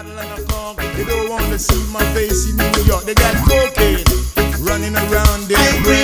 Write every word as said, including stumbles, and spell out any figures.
bottle and a cork. They don't want to see my face in New York. They got cocaine running around their brain.